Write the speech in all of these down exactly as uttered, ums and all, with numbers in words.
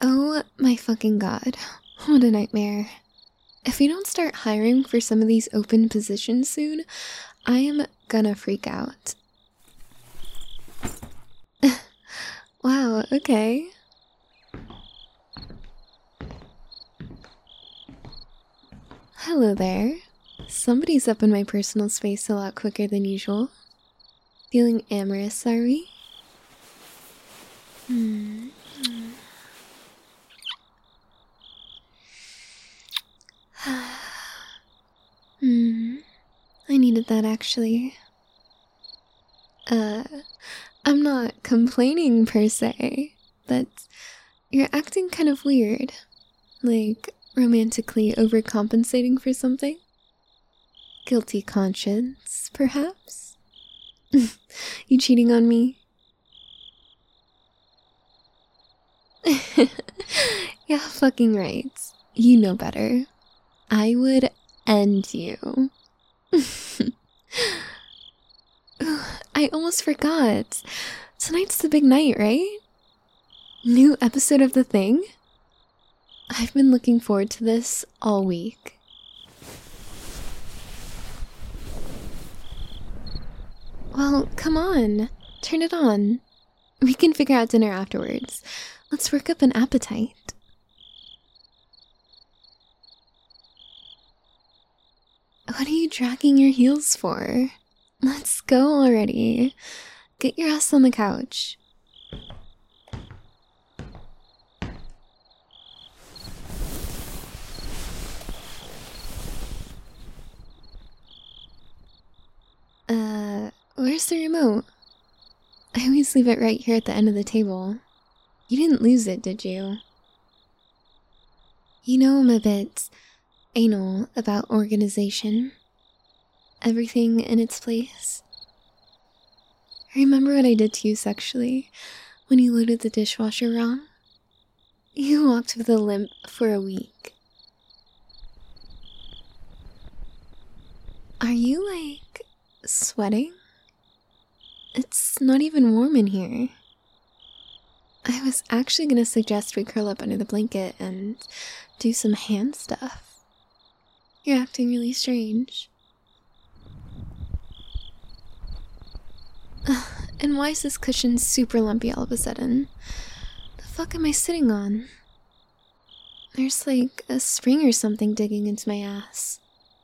Oh my fucking god. What a nightmare. If we don't start hiring for some of these open positions soon, I am gonna freak out. Wow, okay. Hello there. Somebody's up in my personal space a lot quicker than usual. Feeling amorous, are we? Hmm. Hmm. I needed that actually. Uh, I'm not complaining per se, but you're acting kind of weird. Like, romantically overcompensating for something? Guilty conscience, perhaps? You cheating on me? Yeah, fucking right. You know better. I would end you. I almost forgot. Tonight's the big night, right? New episode of The Thing? I've been looking forward to this all week. Well, come on. Turn it on. We can figure out dinner afterwards. Let's work up an appetite. What are you dragging your heels for? Let's go already. Get your ass on the couch. Uh, where's the remote? I always leave it right here at the end of the table. You didn't lose it, did you? You know I'm a bit anal about organization. Everything in its place. Remember what I did to you sexually when you loaded the dishwasher wrong? You walked with a limp for a week. Are you, like, sweating? It's not even warm in here. I was actually gonna suggest we curl up under the blanket and do some hand stuff. You're acting really strange. And why is this cushion super lumpy all of a sudden? The fuck am I sitting on? There's like a spring or something digging into my ass.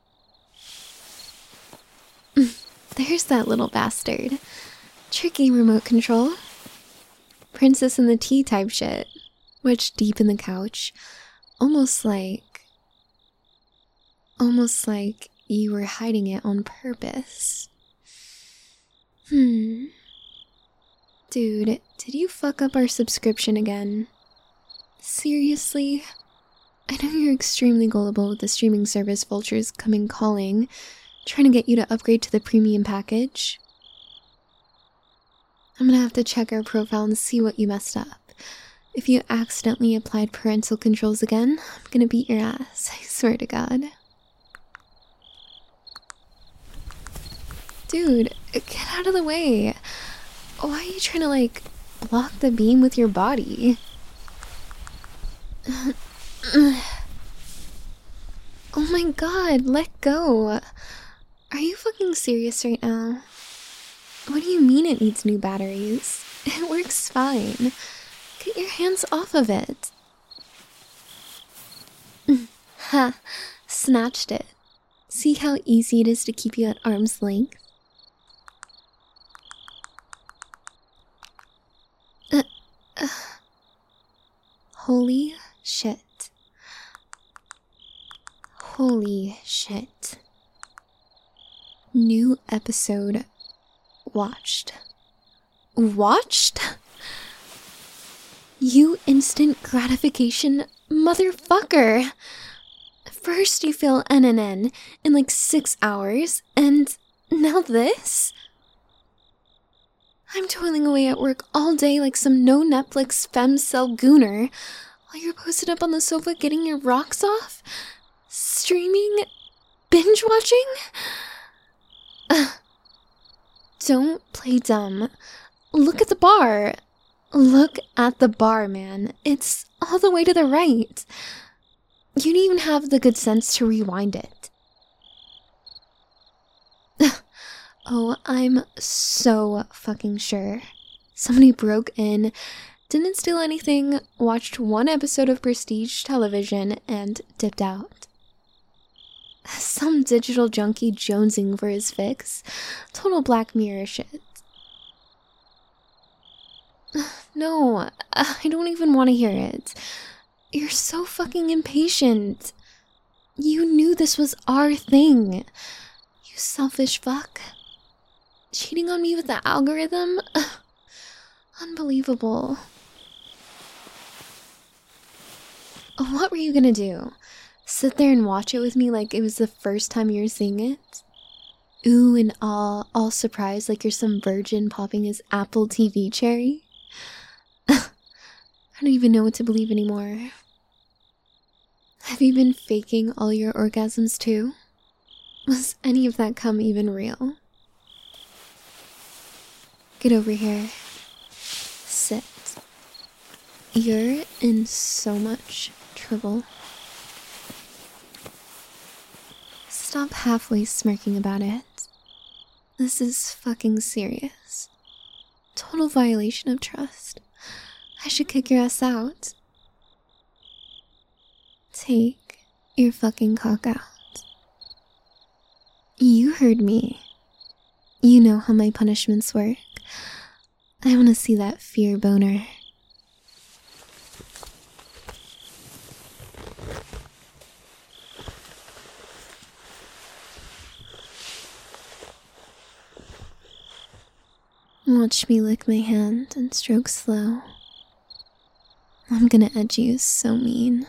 There's that little bastard. Tricky remote control. Princess and the Tea type shit. Wedged deep in the couch. Almost like... Almost like you were hiding it on purpose. Hmm. Dude, did you fuck up our subscription again? Seriously? I know you're extremely gullible with the streaming service vultures coming calling, trying to get you to upgrade to the premium package. I'm gonna have to check our profile and see what you messed up. If you accidentally applied parental controls again, I'm gonna beat your ass, I swear to God. Dude, get out of the way. Why are you trying to, like, block the beam with your body? Oh my god, let go. Are you fucking serious right now? What do you mean it needs new batteries? It works fine. Get your hands off of it. Ha, snatched it. See how easy it is to keep you at arm's length? Uh, uh. Holy shit. Holy shit. New episode watched. Watched? You instant gratification motherfucker. First you feel N N N in like six hours, and now this? I'm toiling away at work all day like some no-Netflix femcel gooner, while you're posted up on the sofa getting your rocks off? Streaming? Binge-watching? Ugh. Don't play dumb. Look at the bar. Look at the bar, man. It's all the way to the right. You didn't even have the good sense to rewind it. Oh, I'm so fucking sure. Somebody broke in, didn't steal anything, watched one episode of Prestige television, and dipped out. Some digital junkie jonesing for his fix. Total Black Mirror shit. No, I don't even want to hear it. You're so fucking impatient. You knew this was our thing. You selfish fuck. Cheating on me with the algorithm? Unbelievable. What were you gonna do? Sit there and watch it with me like it was the first time you were seeing it? Ooh and ah, all surprised like you're some virgin popping his Apple T V cherry? I don't even know what to believe anymore. Have you been faking all your orgasms too? Was any of that cum even real? Get over here. Sit. You're in so much trouble. Stop halfway smirking about it. This is fucking serious. Total violation of trust. I should kick your ass out. Take your fucking cock out. You heard me. You know how my punishments work. I want to see that fear boner. Watch me lick my hand and stroke slow. I'm gonna edge you so mean.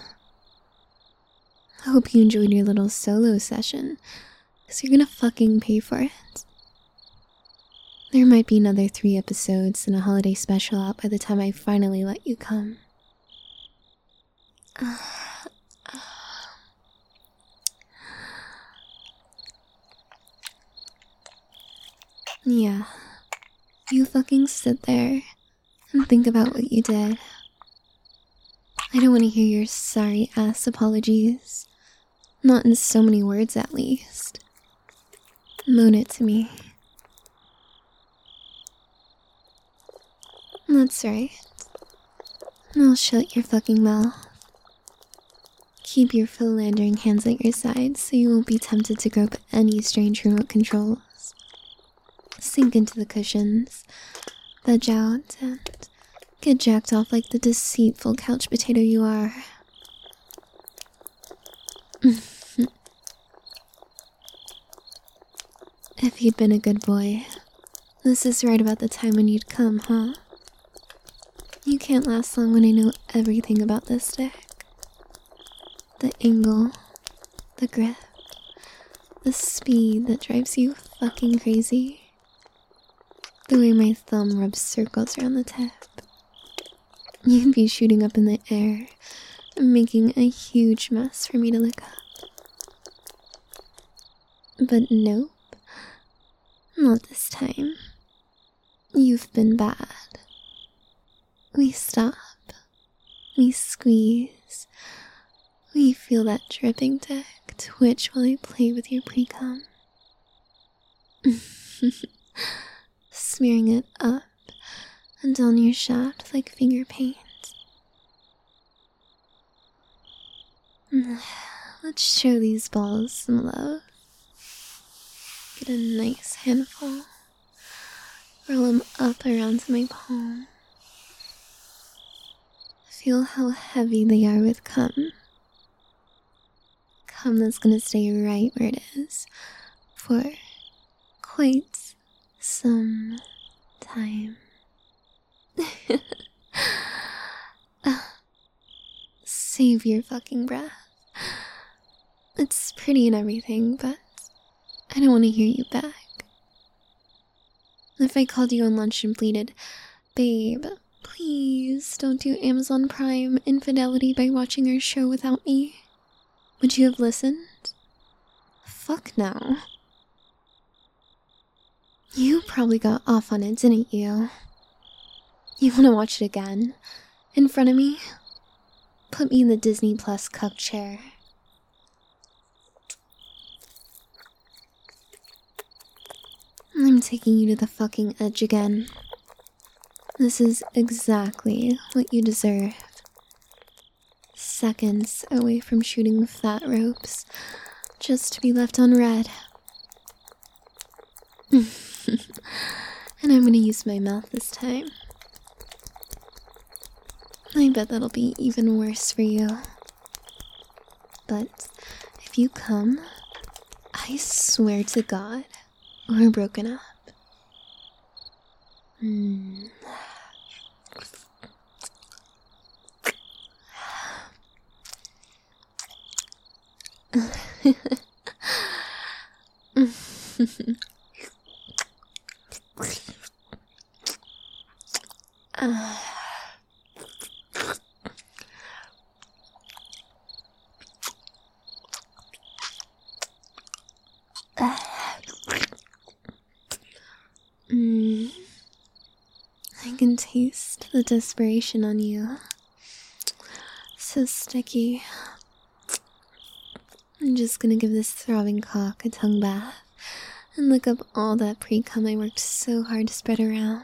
I hope you enjoyed your little solo session, because you're gonna fucking pay for it. There might be another three episodes and a holiday special out by the time I finally let you come. Yeah. You fucking sit there and think about what you did. I don't want to hear your sorry ass apologies. Not in so many words, at least. Moan it to me. That's right. I'll shut your fucking mouth. Keep your philandering hands at your sides so you won't be tempted to grope any strange remote controls. Sink into the cushions, veg out, and get jacked off like the deceitful couch potato you are. If you'd been a good boy, this is right about the time when you'd come, huh? You can't last long when I know everything about this dick. The angle, the grip, the speed that drives you fucking crazy. The way my thumb rubs circles around the tip. You'd be shooting up in the air and making a huge mess for me to lick up. But nope. Not this time. You've been bad. We stop. We squeeze. We feel that dripping dick twitch while I play with your pre-cum. Smearing it up and down your shaft like finger paint. Let's show these balls some love. Get a nice handful. Roll them up around my palm. Feel how heavy they are with cum. Cum that's gonna stay right where it is for quite some time. Save your fucking breath. It's pretty and everything, but I don't want to hear you back. If I called you on lunch and pleaded, babe, please don't do Amazon Prime infidelity by watching our show without me, would you have listened? Fuck no. You probably got off on it, didn't you? You want to watch it again? In front of me? Put me in the Disney Plus cup chair. I'm taking you to the fucking edge again. This is exactly what you deserve. Seconds away from shooting fat ropes, just to be left on red. And I'm gonna use my mouth this time. I bet that'll be even worse for you. But if you come, I swear to God, we're broken up. Hmm. uh. Mm. I can taste the desperation on you. So sticky. I'm just gonna give this throbbing cock a tongue bath and lick up all that pre-cum I worked so hard to spread around.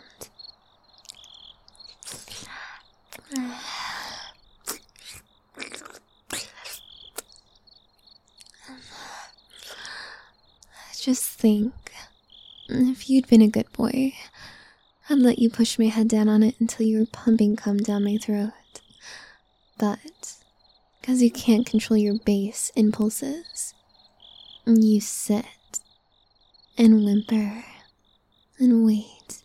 Just think, if you'd been a good boy, I'd let you push my head down on it until you were pumping cum down my throat. But, because you can't control your base impulses, you sit and whimper and wait.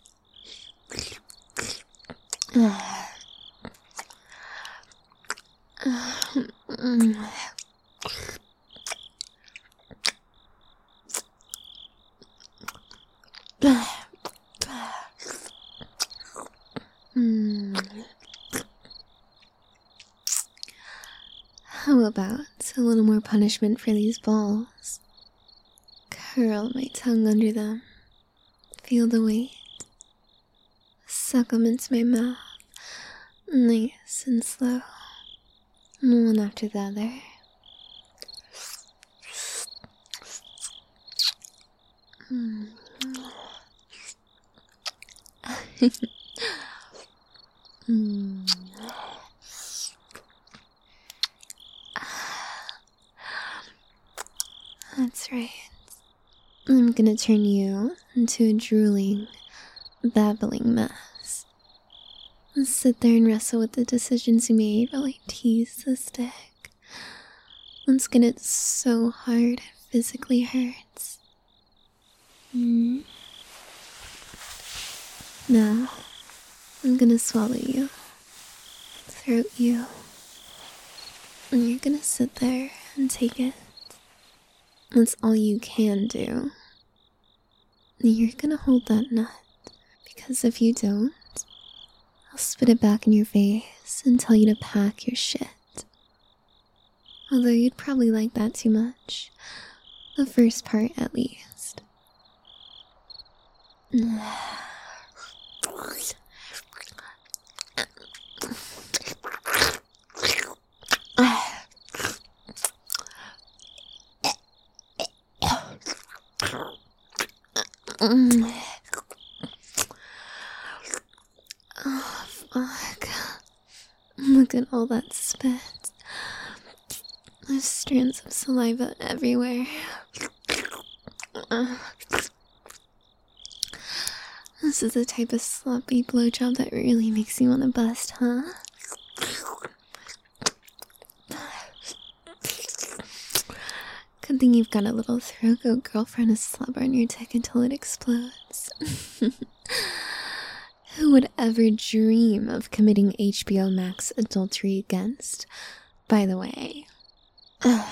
Hmm. How about a little more punishment for these balls? Curl my tongue under them. Feel the weight. Suck them into my mouth. Nice and slow. One after the other. Hmm. mm. That's right. I'm gonna turn you into a drooling, babbling mess. Sit there and wrestle with the decisions you made while I tease this dick. Let's get it so hard it physically hurts. Mm. Now, I'm gonna swallow you, throat you, and you're gonna sit there and take it. That's all you can do. You're gonna hold that nut, because if you don't, I'll spit it back in your face and tell you to pack your shit. Although you'd probably like that too much. The first part, at least. Oh, fuck. Look at all that spit. There's strands of saliva everywhere. Uh, this is the type of sloppy blowjob that really makes you want to bust, huh? Good thing you've got a little throat goat girlfriend to slobber on your dick until it explodes. Who would ever dream of committing H B O Max adultery against, by the way? Uh,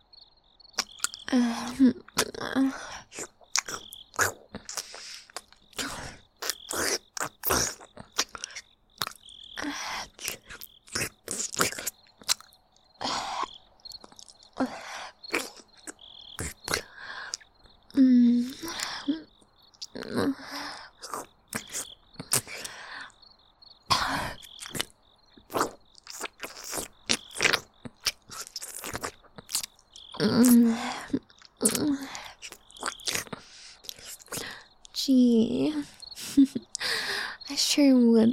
uh, uh.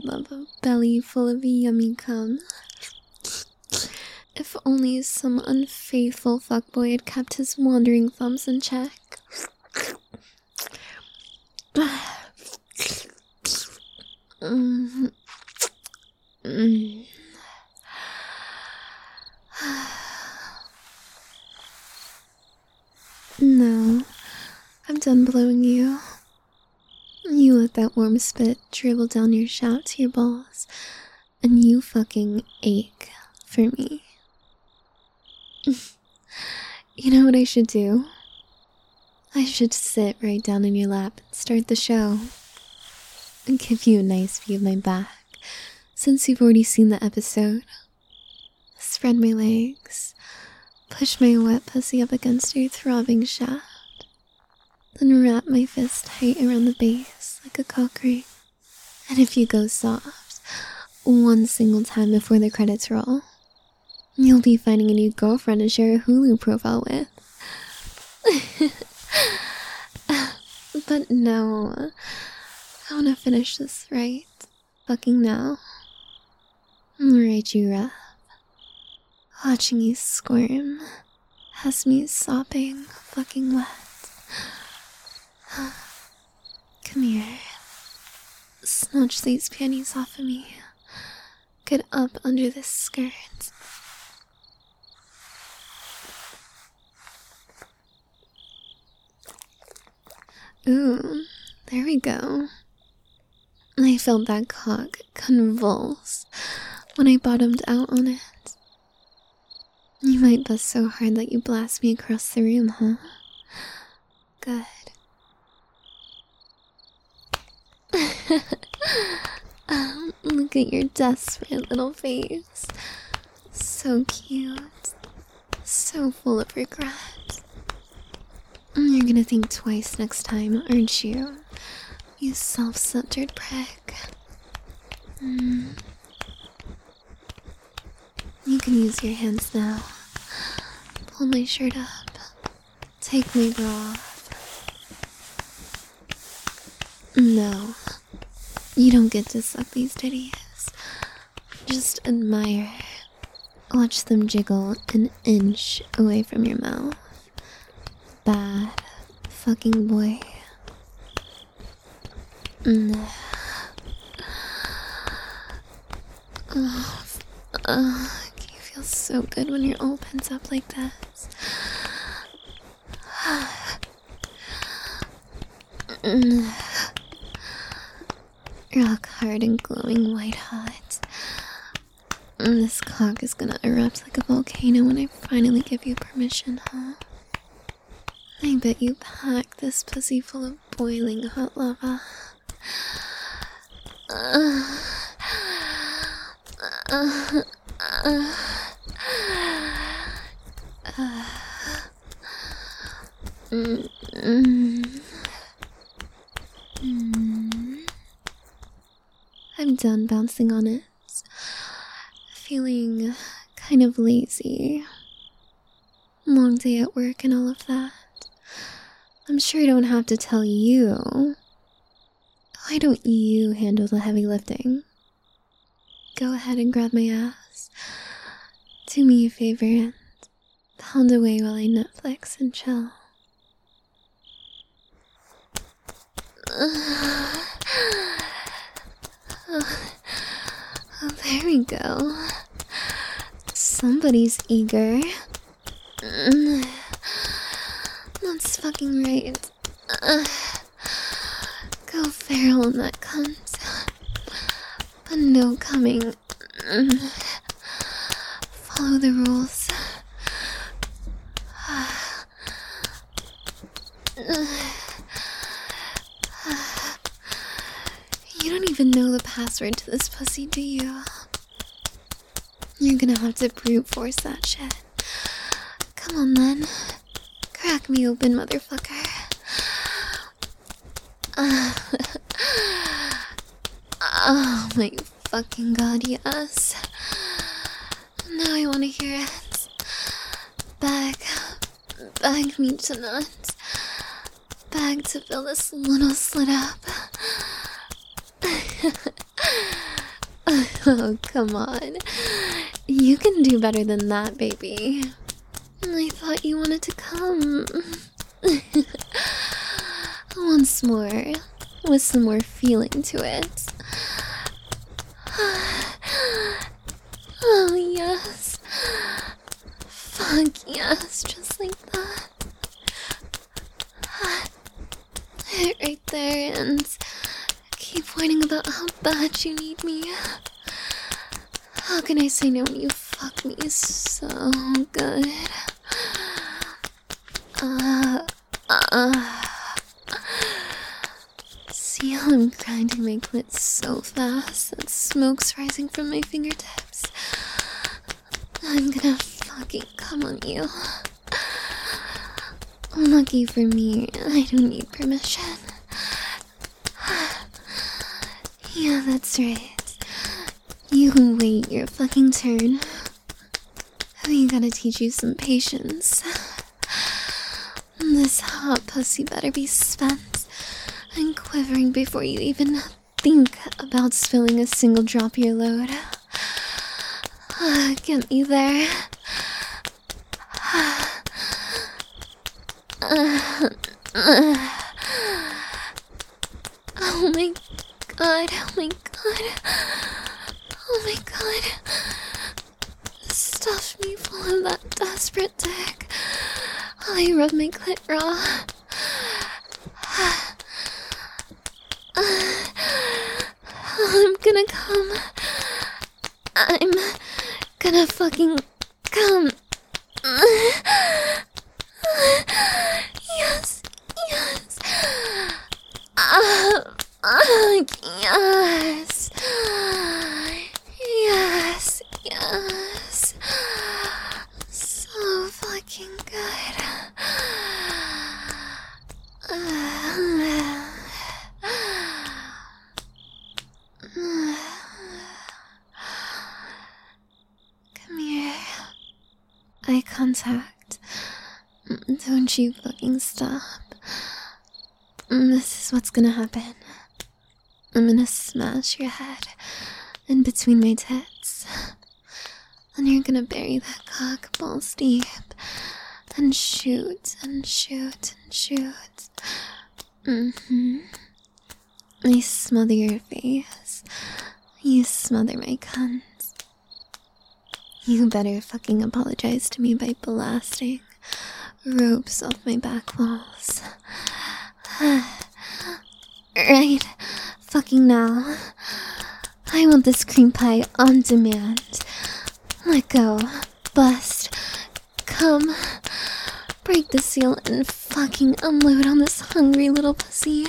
love a belly full of yummy cum. If only some unfaithful fuckboy had kept his wandering thumbs in check. mm. Mm. No, I'm done blowing you. You let that warm spit dribble down your shaft to your balls, and you fucking ache for me. You know what I should do? I should sit right down in your lap and start the show. And give you a nice view of my back, since you've already seen the episode. Spread my legs, push my wet pussy up against your throbbing shaft, then wrap my fist tight around the base like a cock ring. And if you go soft, one single time before the credits roll, you'll be finding a new girlfriend to share a Hulu profile with. But no, I wanna finish this right fucking now. Right, you rough. Watching you squirm has me sopping fucking wet. Come here. Snatch these panties off of me. Get up under this skirt. Ooh, there we go. I felt that cock convulse when I bottomed out on it. You might bust so hard that you blast me across the room, huh? Good. um, look at your desperate little face. So cute. So full of regret. You're gonna think twice next time, aren't you? You self-centered prick. Mm. You can use your hands now. Pull my shirt up. Take my bra off. No. You don't get to suck these titties. Just admire. Watch them jiggle an inch away from your mouth. Bad fucking boy. Mm. Oh, uh, you feel so good when you're all pent up like this. Mm. Rock hard and glowing white hot. Mm, this cock is gonna erupt like a volcano when I finally give you permission, huh? I bet you pack this pussy full of boiling hot lava. Uh, uh, uh, uh, mm, mm, mm. I'm done bouncing on it. Feeling kind of lazy. Long day at work and all of that. I'm sure I don't have to tell you. Why don't you handle the heavy lifting? Go ahead and grab my ass. Do me a favor and pound away while I Netflix and chill. Uh, oh, oh, there we go. Somebody's eager. Mm. That's fucking right. Uh, go feral on that cunt. But no coming. Mm. Follow the rules. You don't even know the password to this pussy, do you? You're gonna have to brute force that shit. Come on then. Crack me open, motherfucker. Uh, oh my fucking god, yes. Now I wanna hear it. Beg. Beg me to nut. Beg to fill this little slit up. Oh, come on. You can do better than that, baby. I thought you wanted to come. Once more, with some more feeling to it. Oh, yes. Fuck yes, just like that. Hit right there and keep whining about how bad you need me. How can I say no when you fuck me so good? Uh, uh. See how I'm grinding my clit so fast that smoke's rising from my fingertips? I'm gonna fucking come on you. Lucky for me, I don't need permission. Yeah, that's right. You can wait your fucking turn. We gotta teach you some patience. This hot pussy better be spent and quivering before you even think about spilling a single drop of your load. Uh, get me there. Uh, uh. Oh my god, oh my god. Oh my god. Stuff me full of that desperate dick while I rub my clit raw. I'm gonna come. I'm gonna fucking come. Yes, yes. Uh, uh, yes. Yes, yes. So fucking good. Uh, Come here. Eye contact. Don't you fucking stop. This is what's gonna happen. I'm gonna smash your head in between my tits. And you're gonna bury that cock balls deep and shoot and shoot and shoot. Mm-hmm. I smother your face. You smother my cunt. You better fucking apologize to me by blasting ropes off my back walls. Right fucking now. I want this cream pie on demand. Let go. Bust. Come. Break the seal and fucking unload on this hungry little pussy.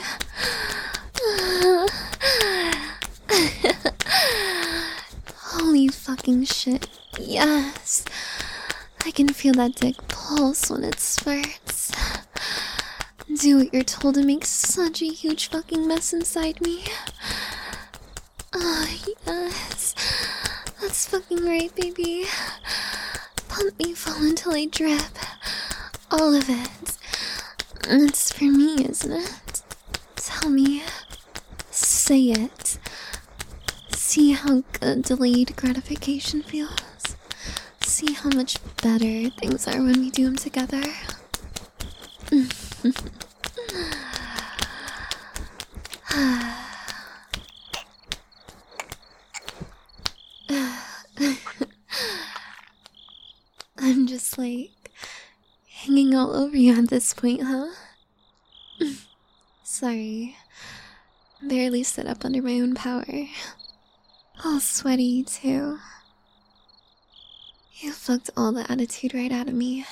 Holy fucking shit. Yes. I can feel that dick pulse when it spurts. Do what you're told to make such a huge fucking mess inside me. Oh, yes. That's fucking right, baby. Pump me full until I drip. All of it. It's for me, isn't it? Tell me. Say it. See how good delayed gratification feels. See how much better things are when we do them together. I'm just like hanging all over you at this point, huh? Sorry. Barely sit up under my own power. All sweaty, too. You fucked all the attitude right out of me.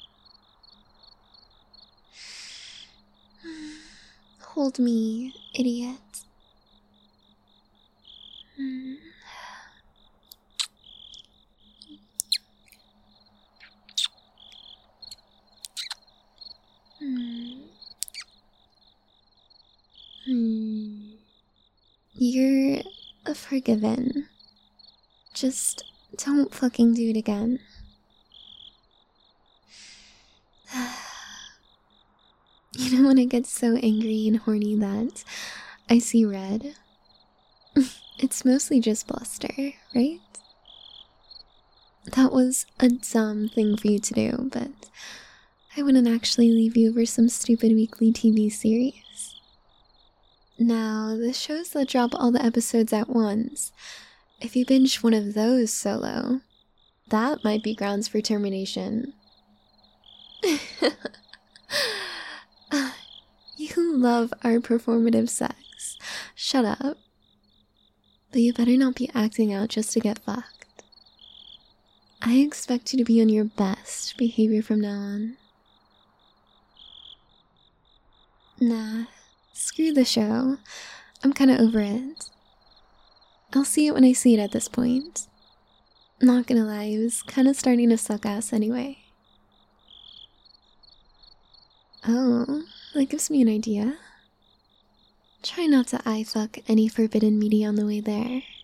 Hold me, idiot. Mm. Mm. Mm. You're forgiven. Just don't fucking do it again. You know when I get so angry and horny that I see red? it's mostly just bluster, right? That was a dumb thing for you to do, but I wouldn't actually leave you over some stupid weekly T V series. Now, the shows that drop all the episodes at once, if you binge one of those solo, that might be grounds for termination. You love our performative sex. Shut up. But you better not be acting out just to get fucked. I expect you to be on your best behavior from now on. Nah, screw the show. I'm kinda over it. I'll see it when I see it at this point. Not gonna lie, it was kinda starting to suck ass anyway. Oh, that gives me an idea. Try not to eye fuck any forbidden media on the way there.